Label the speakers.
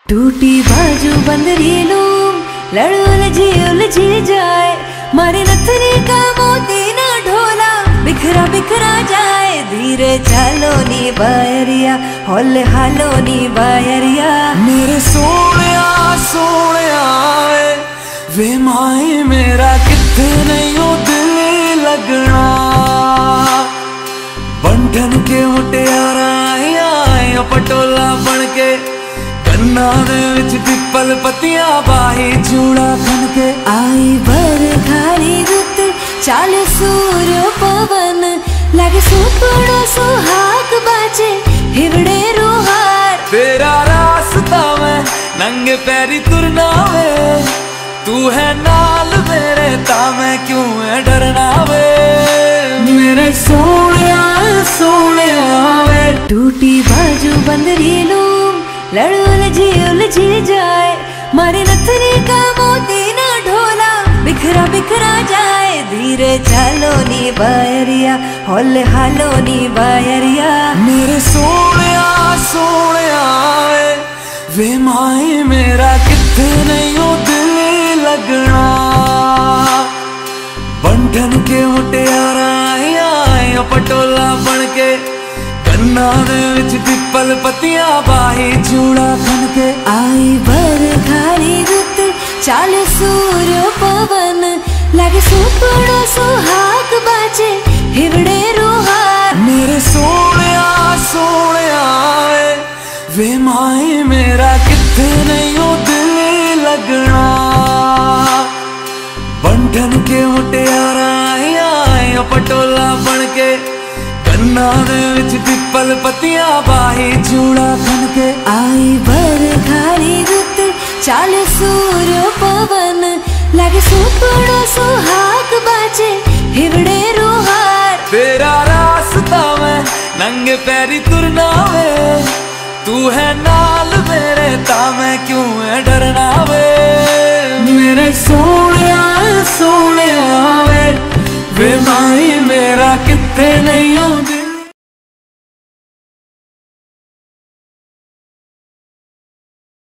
Speaker 1: टूटी बाजू बंदरी लूम लड़ उलझी जाए, मारे नथनी का मोती ना ढोला बिखरा बिखरा जाए। धीरे चलो नी बायरिया होले हालो नी बायरिया।
Speaker 2: मेरे सोनिया सोनिया वे माए मेरा किथे नहीं हो दिल लगना। बंधन के मुटियारा आया पटोला बन के, कन्ना दे विच पिपल पतियां बाही चूड़ा खन के।
Speaker 1: आई बरखारी रुत चाले सूर पवन, लगे सुपड़ो सुहाग बाजे हिवड़े रुहार।
Speaker 2: तेरा रास्ता मैं नंगे पैरी तुरना वे, तू है नाल मेरे ता मैं क्यों है डरना वे। मेरे सोनिया सोनिया वे।
Speaker 1: टूटी बाजू बंदरी लूम लड़ उलझी जाए, मारे नथनी का मोती ना ढोला बिखरा बिखरा जाए। धीरे चलो नी बायरिया होले हालो नी बायरिया।
Speaker 2: मेरे सोनिया सोनिया वे माए मेरा किथे नहीं हो दिल लगना। बंधन के मुटियारा आया पटोला बन के, कन्ना दे विच पिपल पतियां बाही चूड़ा खन के।
Speaker 1: आई बरखारी रुत चाले सूर पवन, लगे सुपड़ो सुहाग बाजे हिवड़े रुहार।
Speaker 2: मेरे सोनिया सोनिया वे माए मेरा किथे नहीं हो दिल लगना। बंधन के मुटियारा आया पटोला बन के, कन्ना दे विच पिपल पतियां बाही चूड़ा खन के।
Speaker 1: आई बरखारी रुत चाले सूर पवन, लगे सुपड़ो सुहाग बाजे हिवड़े रुहार।
Speaker 2: तेरा रास्ता मैं नंगे पैरी तुरना वे, तू है नाल मेरे ता मैं क्यों है डरना वे। मेरे सोनिया सोनिया वे माई मेरा किथे नहीं होंदी।